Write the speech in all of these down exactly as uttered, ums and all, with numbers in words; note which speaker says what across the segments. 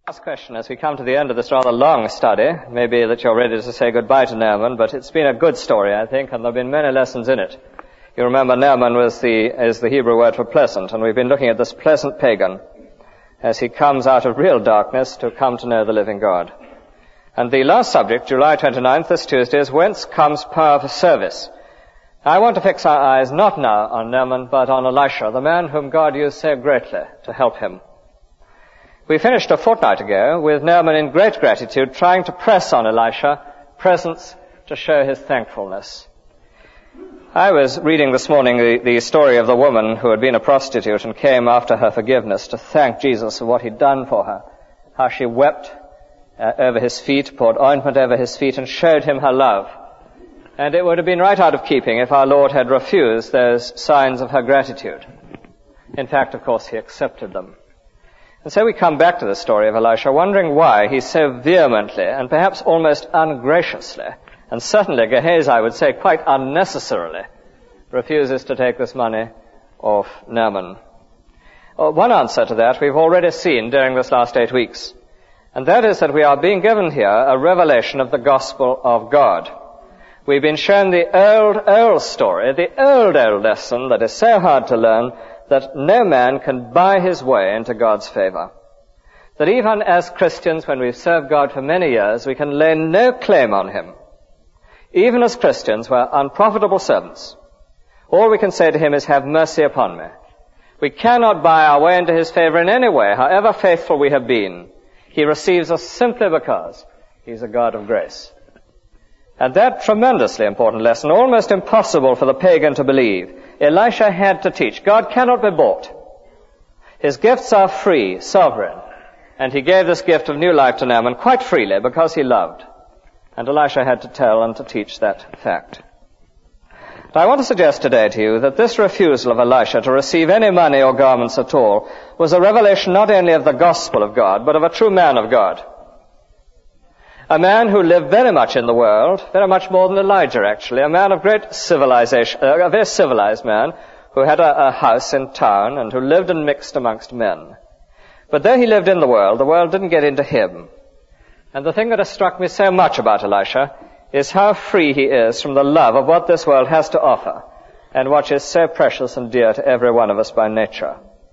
Speaker 1: Last question as we come to the end of this rather long study. Maybe that you're ready to say goodbye to Naaman, but it's been a good story, I think, and there have been many lessons in it. You remember Naaman was the, is the Hebrew word for pleasant, and we've been looking at this pleasant pagan as he comes out of real darkness to come to know the living God. And the last subject, July twenty-ninth, this Tuesday, is whence comes power for service. I want to fix our eyes not now on Naaman, but on Elisha, the man whom God used so greatly to help him. We finished a fortnight ago with Naaman in great gratitude trying to press on Elisha presents to show his thankfulness. I was reading this morning the, the story of the woman who had been a prostitute and came after her forgiveness to thank Jesus for what he'd done for her, how she wept uh, over his feet, poured ointment over his feet, and showed him her love. And it would have been right out of keeping if our Lord had refused those signs of her gratitude. In fact, of course, he accepted them. And so we come back to the story of Elisha, wondering why he so vehemently and perhaps almost ungraciously, and certainly Gehazi, I would say, quite unnecessarily, refuses to take this money off Naaman. Well, one answer to that we've already seen during this last eight weeks, and that is that we are being given here a revelation of the gospel of God. We've been shown the old, old story, the old, old lesson that is so hard to learn, that no man can buy his way into God's favor. That even as Christians, when we've served God for many years, we can lay no claim on him. Even as Christians, we're unprofitable servants. All we can say to him is, have mercy upon me. We cannot buy our way into his favor in any way, however faithful we have been. He receives us simply because he's a God of grace. And that tremendously important lesson, almost impossible for the pagan to believe, Elisha had to teach. God cannot be bought. His gifts are free, sovereign. And he gave this gift of new life to Naaman quite freely because he loved. And Elisha had to tell and to teach that fact. But I want to suggest today to you that this refusal of Elisha to receive any money or garments at all was a revelation not only of the gospel of God, but of a true man of God. A man who lived very much in the world, very much more than Elijah actually, a man of great civilization, uh, a very civilized man who had a, a house in town and who lived and mixed amongst men. But though he lived in the world, the world didn't get into him. And the thing that has struck me so much about Elisha is how free he is from the love of what this world has to offer and what is so precious and dear to every one of us by nature.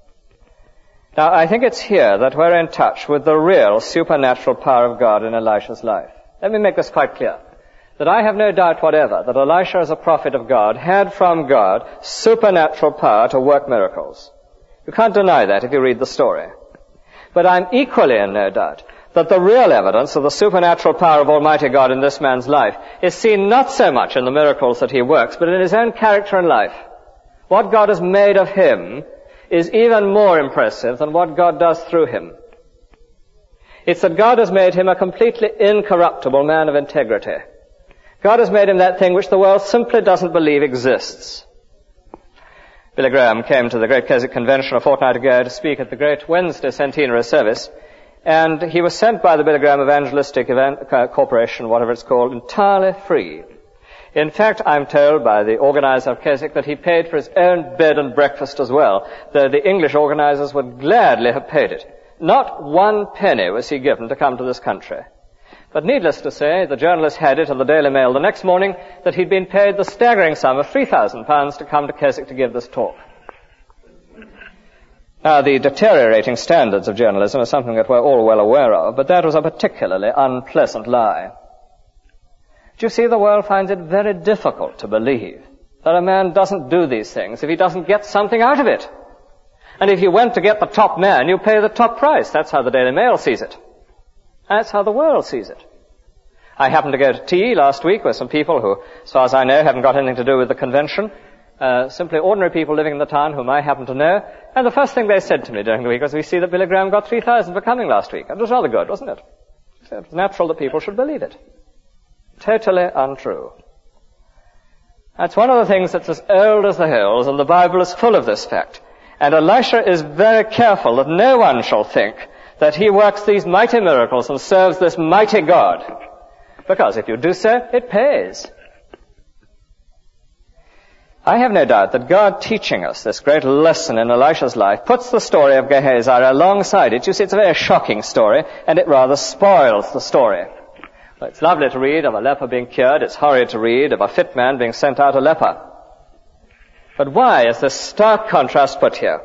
Speaker 1: Now, I think it's here that we're in touch with the real supernatural power of God in Elisha's life. Let me make this quite clear, that I have no doubt whatever that Elisha, as a prophet of God, had from God supernatural power to work miracles. You can't deny that if you read the story. But I'm equally in no doubt that the real evidence of the supernatural power of Almighty God in this man's life is seen not so much in the miracles that he works, but in his own character and life. What God has made of him is even more impressive than what God does through him. It's that God has made him a completely incorruptible man of integrity. God has made him that thing which the world simply doesn't believe exists. Billy Graham came to the Great Keswick Convention a fortnight ago to speak at the Great Wednesday Centenary service, and he was sent by the Billy Graham Evangelistic Event uh, Corporation, whatever it's called, entirely free. In fact, I'm told by the organizer of Keswick that he paid for his own bed and breakfast as well, though the English organizers would gladly have paid it. Not one penny was he given to come to this country. But needless to say, the journalist had it in the Daily Mail the next morning that he'd been paid the staggering sum of three thousand pounds to come to Keswick to give this talk. Now, the deteriorating standards of journalism are something that we're all well aware of, but that was a particularly unpleasant lie. Do you see, the world finds it very difficult to believe that a man doesn't do these things if he doesn't get something out of it. And if you went to get the top man, you pay the top price. That's how the Daily Mail sees it. That's how the world sees it. I happened to go to tea last week with some people who, as far as I know, haven't got anything to do with the convention. Uh, simply ordinary people living in the town whom I happen to know. And the first thing they said to me during the week was, we see that Billy Graham got three thousand for coming last week. It was rather good, wasn't it? So it was natural that people should believe it. Totally untrue. That's one of the things that's as old as the hills, and the Bible is full of this fact. And Elisha is very careful that no one shall think that he works these mighty miracles and serves this mighty God. Because if you do so, it pays. I have no doubt that God teaching us this great lesson in Elisha's life puts the story of Gehazi alongside it. You see, it's a very shocking story, and it rather spoils the story. Well, it's lovely to read of a leper being cured. It's horrid to read of a fit man being sent out a leper. But why is this stark contrast put here?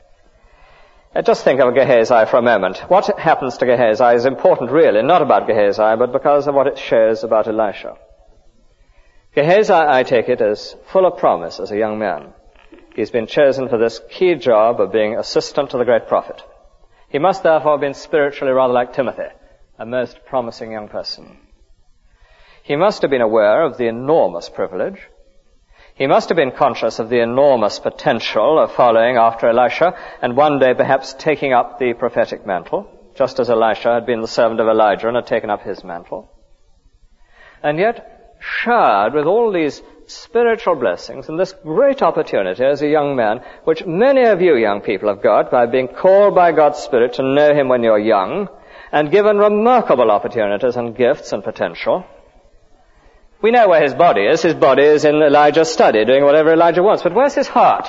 Speaker 1: Uh, just think of Gehazi for a moment. What happens to Gehazi is important really, not about Gehazi, but because of what it shows about Elisha. Gehazi, I take it, is full of promise as a young man. He's been chosen for this key job of being assistant to the great prophet. He must therefore have been spiritually rather like Timothy, a most promising young person. He must have been aware of the enormous privilege. He must have been conscious of the enormous potential of following after Elisha and one day perhaps taking up the prophetic mantle, just as Elisha had been the servant of Elijah and had taken up his mantle. And yet, showered with all these spiritual blessings and this great opportunity as a young man, which many of you young people have got by being called by God's Spirit to know Him when you're young and given remarkable opportunities and gifts and potential. We know where his body is. His body is in Elijah's study, doing whatever Elijah wants. But where's his heart?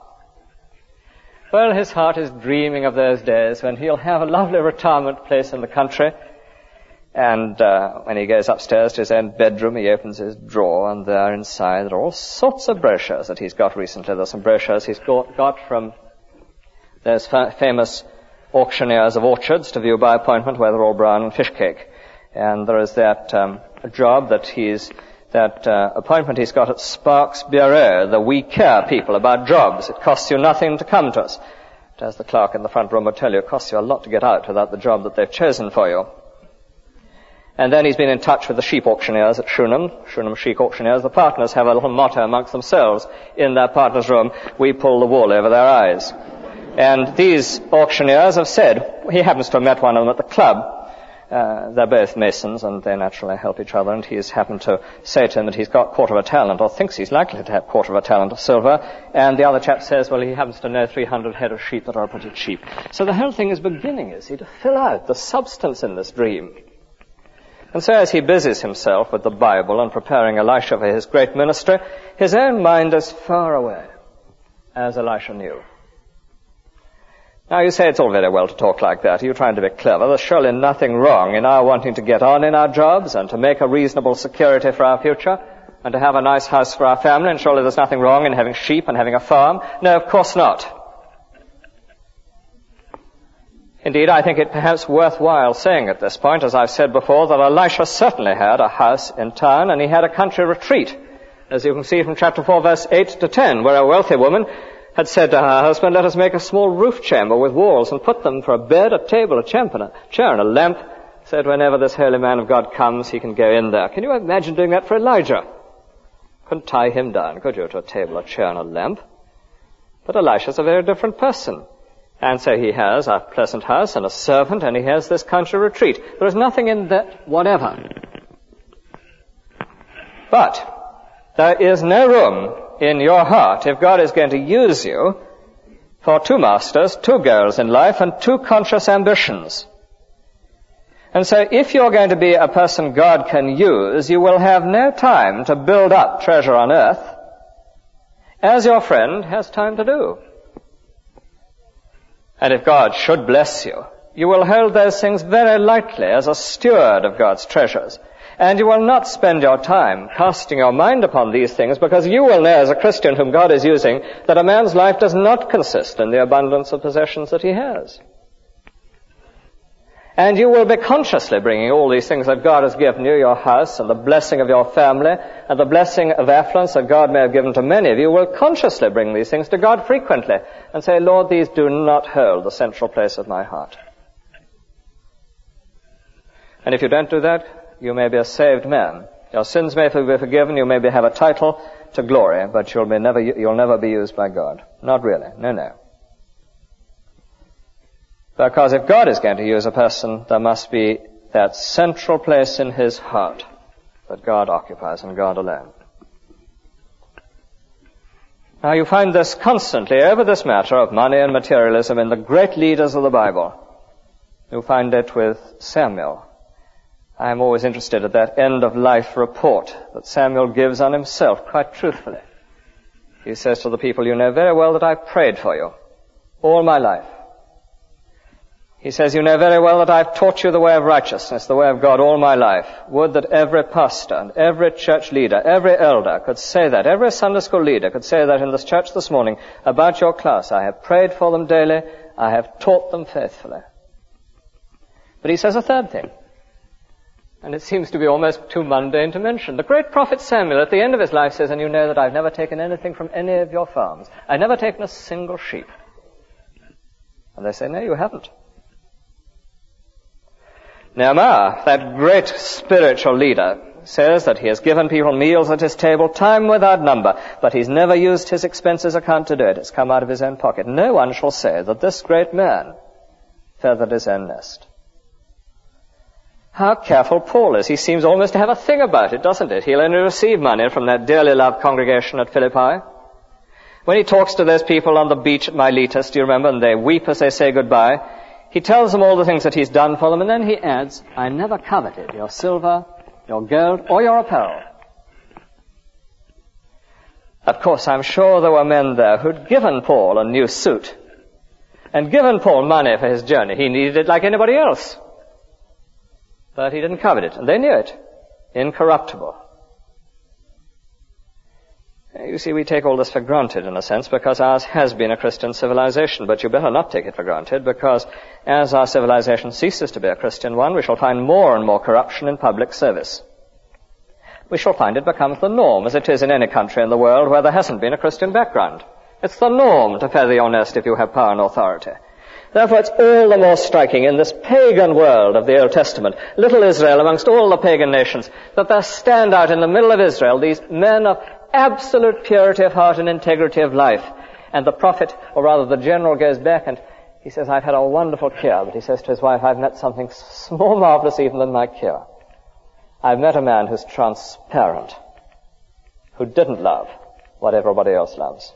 Speaker 1: Well, his heart is dreaming of those days when he'll have a lovely retirement place in the country. And uh, when he goes upstairs to his own bedroom, he opens his drawer, and there inside there are all sorts of brochures that he's got recently. There's some brochures he's got, got from those fa- famous auctioneers of orchards to view by appointment, where they're all brown and fish cake. And there is that um, job that he's, that uh, appointment he's got at Sparks Bureau, the We Care people about jobs. It costs you nothing to come to us. But as the clerk in the front room will tell you, it costs you a lot to get out without the job that they've chosen for you. And then he's been in touch with the sheep auctioneers at Shunem, Shunem Sheep Auctioneers. The partners have a little motto amongst themselves in their partners' room: we pull the wool over their eyes. And these auctioneers have said, he happens to have met one of them at the club. Uh, they're both Masons, and they naturally help each other, and he's happened to say to him that he's got quarter of a talent, or thinks he's likely to have quarter of a talent of silver, and the other chap says, well, he happens to know three hundred head of sheep that are pretty cheap. So the whole thing is beginning, you see, to fill out the substance in this dream. And so as he busies himself with the Bible and preparing Elisha for his great ministry, his own mind is far away, as Elisha knew. Now you say it's all very well to talk like that. You're trying to be clever. There's surely nothing wrong in our wanting to get on in our jobs and to make a reasonable security for our future and to have a nice house for our family, and surely there's nothing wrong in having sheep and having a farm. No, of course not. Indeed, I think it perhaps worthwhile saying at this point, as I've said before, that Elisha certainly had a house in town and he had a country retreat, as you can see from chapter four, verse eight to ten, where a wealthy woman had said to her husband, let us make a small roof chamber with walls and put them for a bed, a table, a chair, and a, chair, and a lamp, so that whenever this holy man of God comes, he can go in there. Can you imagine doing that for Elijah? Couldn't tie him down, could you, to a table, a chair, and a lamp? But Elisha's a very different person. And so he has a pleasant house and a servant, and he has this country retreat. There is nothing in that whatever. But there is no room in your heart if God is going to use you for two masters, two goals in life, and two conscious ambitions. And so if you're going to be a person God can use, you will have no time to build up treasure on earth, as your friend has time to do. And if God should bless you, you will hold those things very lightly as a steward of God's treasures. And you will not spend your time casting your mind upon these things, because you will know as a Christian whom God is using that a man's life does not consist in the abundance of possessions that he has. And you will be consciously bringing all these things that God has given you, your house and the blessing of your family and the blessing of affluence that God may have given to many of you, will consciously bring these things to God frequently and say, Lord, these do not hold the central place of my heart. And if you don't do that, you may be a saved man. Your sins may be forgiven, you may have a title to glory, but you'll be never, you'll never be used by God. Not really. No, no. Because if God is going to use a person, there must be that central place in his heart that God occupies, and God alone. Now you find this constantly over this matter of money and materialism in the great leaders of the Bible. You find it with Samuel. I'm always interested at that end-of-life report that Samuel gives on himself, quite truthfully. He says to the people, you know very well that I've prayed for you all my life. He says, you know very well that I've taught you the way of righteousness, the way of God all my life. Would that every pastor and every church leader, every elder could say that, every Sunday school leader could say that in this church this morning about your class. I have prayed for them daily. I have taught them faithfully. But he says a third thing. And it seems to be almost too mundane to mention. The great prophet Samuel at the end of his life says, and you know that I've never taken anything from any of your farms. I've never taken a single sheep. And they say, no, you haven't. Nehemiah, that great spiritual leader, says that he has given people meals at his table time without number, but he's never used his expenses account to do it. It's come out of his own pocket. No one shall say that this great man feathered his own nest. How careful Paul is. He seems almost to have a thing about it, doesn't it? He'll only receive money from that dearly loved congregation at Philippi. When he talks to those people on the beach at Miletus, do you remember, and they weep as they say goodbye, he tells them all the things that he's done for them, and then he adds, I never coveted your silver, your gold, or your apparel. Of course, I'm sure there were men there who'd given Paul a new suit and given Paul money for his journey. He needed it like anybody else. But he didn't covet it, and they knew it. Incorruptible. You see, we take all this for granted, in a sense, because ours has been a Christian civilization. But you better not take it for granted, because as our civilization ceases to be a Christian one, we shall find more and more corruption in public service. We shall find it becomes the norm, as it is in any country in the world where there hasn't been a Christian background. It's the norm to feather your nest if you have power and authority. Therefore, it's all the more striking in this pagan world of the Old Testament, little Israel amongst all the pagan nations, that there stand out in the middle of Israel these men of absolute purity of heart and integrity of life. And the prophet, or rather the general, goes back and he says, I've had a wonderful cure. But he says to his wife, I've met something more marvelous even than my cure. I've met a man who's transparent, who didn't love what everybody else loves.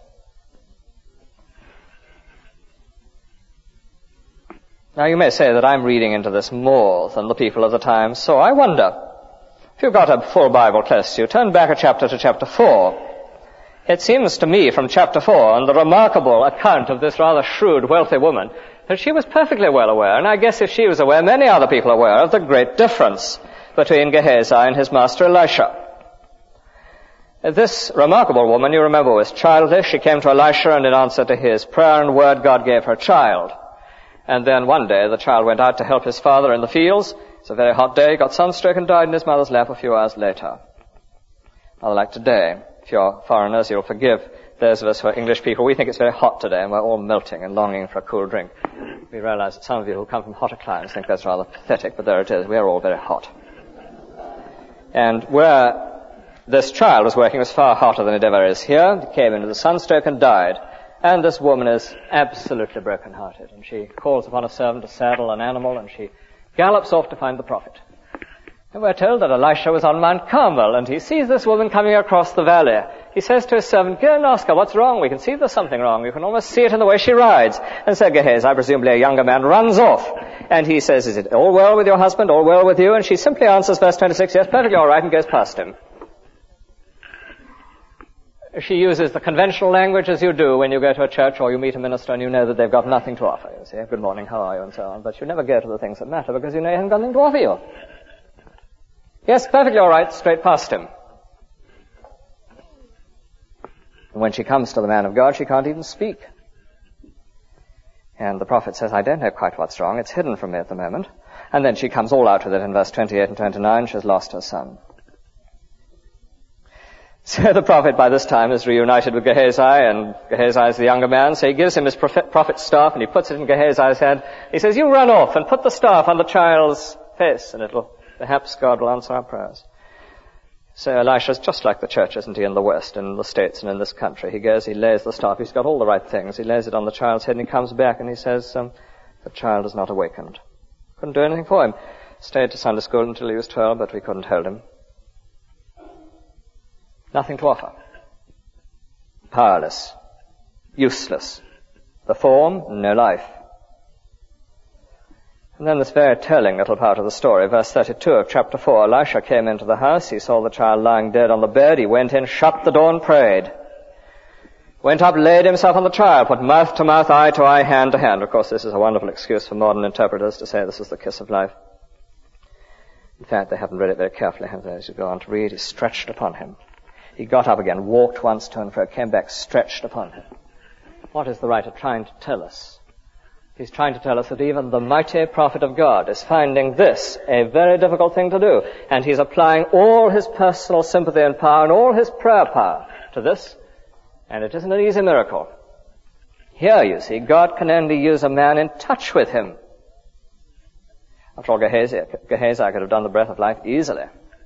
Speaker 1: Now you may say that I'm reading into this more than the people of the time, so I wonder, if you've got a full Bible close to you, turn back a chapter to chapter four. It seems to me from chapter four and the remarkable account of this rather shrewd, wealthy woman, that she was perfectly well aware, and I guess if she was aware, many other people are aware of the great difference between Gehazi and his master Elisha. This remarkable woman, you remember, was childless. She came to Elisha, and in answer to his prayer and word, God gave her a child. And then one day the child went out to help his father in the fields. It's a very hot day, got sunstroke and died in his mother's lap a few hours later. Rather like today. If you're foreigners, you'll forgive those of us who are English people. We think it's very hot today and we're all melting and longing for a cool drink. We realize that some of you who come from hotter climes think that's rather pathetic, but there it is. We're all very hot. And where this child was working was far hotter than it ever is here. He came into the sunstroke and died. And this woman is absolutely broken-hearted. And she calls upon a servant to saddle an animal, and she gallops off to find the prophet. And we're told that Elisha was on Mount Carmel, and he sees this woman coming across the valley. He says to his servant, go and ask her, what's wrong? We can see there's something wrong. You can almost see it in the way she rides. And so Gehazi, presumably a younger man, runs off. And he says, is it all well with your husband, all well with you? And she simply answers, verse twenty-six, yes, perfectly all right, and goes past him. She uses the conventional language as you do when you go to a church or you meet a minister and you know that they've got nothing to offer. You say, good morning, how are you, and so on. But you never go to the things that matter because you know you haven't got anything to offer you. Yes, perfectly all right, straight past him. And when she comes to the man of God, she can't even speak. And the prophet says, I don't know quite what's wrong. It's hidden from me at the moment. And then she comes all out with it in verse twenty-eight and twenty-nine. She's lost her son. So the prophet by this time is reunited with Gehazi, and Gehazi is the younger man, so he gives him his prophet, prophet's staff, and he puts it in Gehazi's hand. He says, you run off and put the staff on the child's face, and it'll, perhaps God will answer our prayers. So Elisha's just like the church, isn't he, in the West, in the States, and in this country. He goes, he lays the staff, he's got all the right things, he lays it on the child's head, and he comes back and he says, um, the child is not awakened. Couldn't do anything for him. Stayed to Sunday school until he was twelve, but we couldn't hold him. Nothing to offer. Powerless. Useless. The form, no life. And then this very telling little part of the story, verse thirty-two of chapter four, Elisha came into the house, he saw the child lying dead on the bed, he went in, shut the door and prayed. Went up, laid himself on the trial, put mouth to mouth, eye to eye, hand to hand. Of course, this is a wonderful excuse for modern interpreters to say this is the kiss of life. In fact, they haven't read it very carefully, have they? As you go on to read, he stretched upon him. He got up again, walked once to and fro, came back, stretched upon him. What is the writer trying to tell us? He's trying to tell us that even the mighty prophet of God is finding this a very difficult thing to do, and he's applying all his personal sympathy and power and all his prayer power to this, and it isn't an easy miracle. Here, you see, God can only use a man in touch with him. After all, Gehazi, Gehazi could have done the breath of life easily.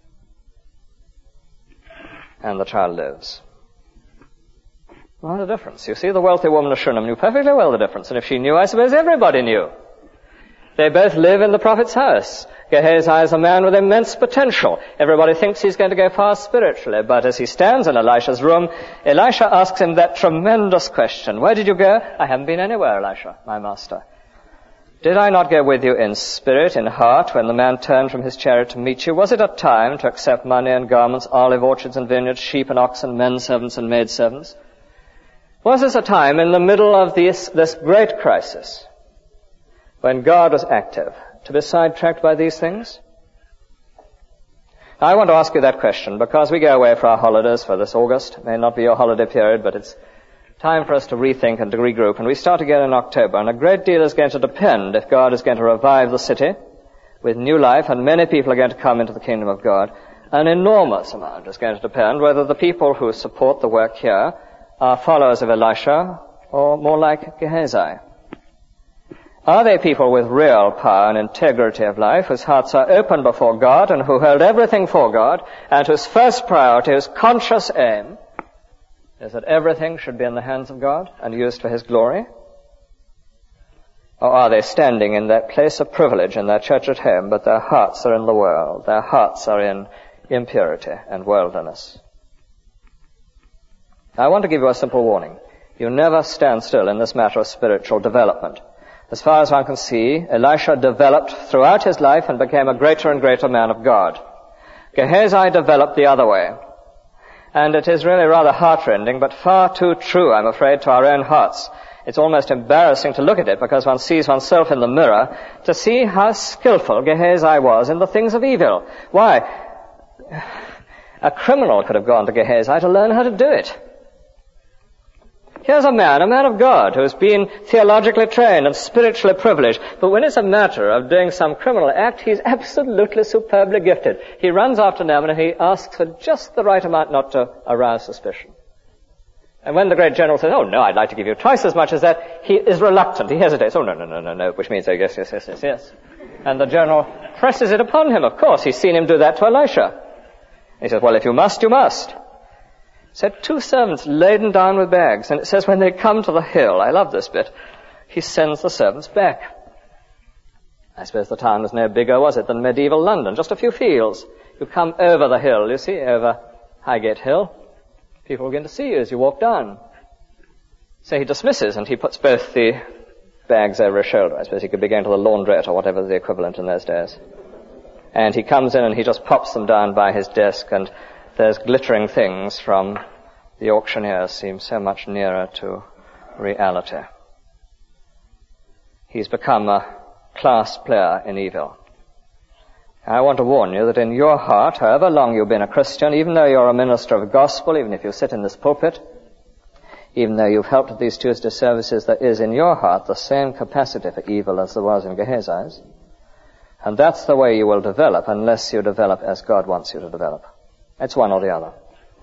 Speaker 1: And the child lives. What a difference. You see, the wealthy woman of Shunem knew perfectly well the difference, and if she knew, I suppose everybody knew. They both live in the prophet's house. Gehazi is a man with immense potential. Everybody thinks he's going to go far spiritually, but as he stands in Elisha's room, Elisha asks him that tremendous question. Where did you go? I haven't been anywhere, Elisha, my master. Did I not go with you in spirit, in heart, when the man turned from his chariot to meet you? Was it a time to accept money and garments, olive orchards and vineyards, sheep and oxen, men servants and maid servants? Was this a time in the middle of this, this great crisis, when God was active, to be sidetracked by these things? Now, I want to ask you that question because we go away for our holidays for this August. It may not be your holiday period, but it's time for us to rethink and to regroup. And we start again in October, and a great deal is going to depend if God is going to revive the city with new life, and many people are going to come into the kingdom of God. An enormous amount is going to depend whether the people who support the work here are followers of Elisha or more like Gehazi. Are they people with real power and integrity of life, whose hearts are open before God and who hold everything for God, and whose first priority, whose conscious aim, is that everything should be in the hands of God and used for His glory? Or are they standing in that place of privilege in their church at home, but their hearts are in the world, their hearts are in impurity and worldliness? I want to give you a simple warning. You never stand still in this matter of spiritual development. As far as one can see, Elisha developed throughout his life and became a greater and greater man of God. Gehazi developed the other way. And it is really rather heartrending, but far too true, I'm afraid, to our own hearts. It's almost embarrassing to look at it because one sees oneself in the mirror to see how skillful Gehazi was in the things of evil. Why? A criminal could have gone to Gehazi to learn how to do it. Here's a man, a man of God, who has been theologically trained and spiritually privileged, but when it's a matter of doing some criminal act, he's absolutely superbly gifted. He runs after Naaman and he asks for just the right amount not to arouse suspicion. And when the great general says, oh no, I'd like to give you twice as much as that, he is reluctant, he hesitates, oh no, no, no, no, no, which means, oh yes, yes, yes, yes, yes. And the general presses it upon him, of course, he's seen him do that to Elisha. He says, well, if you must, you must. Said two servants laden down with bags, and it says when they come to the hill, I love this bit, he sends the servants back. I suppose the town was no bigger, was it, than medieval London, just a few fields. You come over the hill, you see, over Highgate Hill. People begin to see you as you walk down. So he dismisses, and he puts both the bags over his shoulder. I suppose he could be going to the laundrette or whatever the equivalent in those days. And he comes in and he just pops them down by his desk, and those glittering things from the auctioneer seem so much nearer to reality. He's become a class player in evil. I want to warn you that in your heart, however long you've been a Christian, even though you're a minister of the gospel, even if you sit in this pulpit, even though you've helped at these Tuesday services, there is in your heart the same capacity for evil as there was in Gehazi's. And that's the way you will develop unless you develop as God wants you to develop. It's one or the other.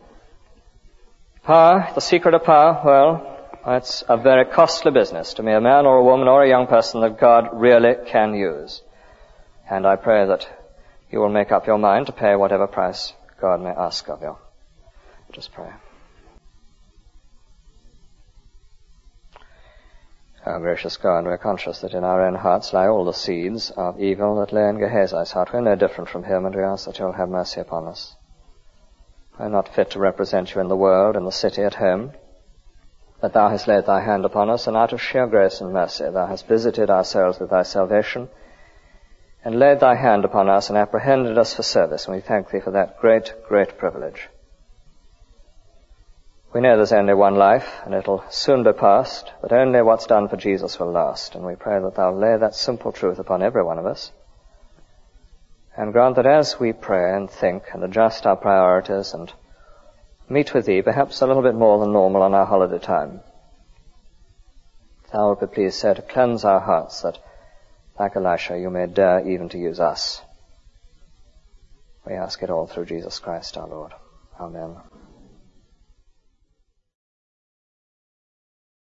Speaker 1: Power, the secret of power, well, it's a very costly business to be a man or a woman or a young person that God really can use. And I pray that you will make up your mind to pay whatever price God may ask of you. Just pray. Our gracious God, we're conscious that in our own hearts lie all the seeds of evil that lay in Gehazi's heart. We're no different from him, and we ask that you'll have mercy upon us. We're not fit to represent you in the world, in the city, at home. But thou hast laid thy hand upon us, and out of sheer grace and mercy thou hast visited our souls with thy salvation, and laid thy hand upon us and apprehended us for service, and we thank thee for that great, great privilege. We know there's only one life, and it'll soon be past, but only what's done for Jesus will last, and we pray that thou lay that simple truth upon every one of us, and grant that as we pray and think and adjust our priorities and meet with thee, perhaps a little bit more than normal on our holiday time, thou wilt be pleased so to cleanse our hearts that, like Elisha, you may dare even to use us. We ask it all through Jesus Christ our Lord. Amen.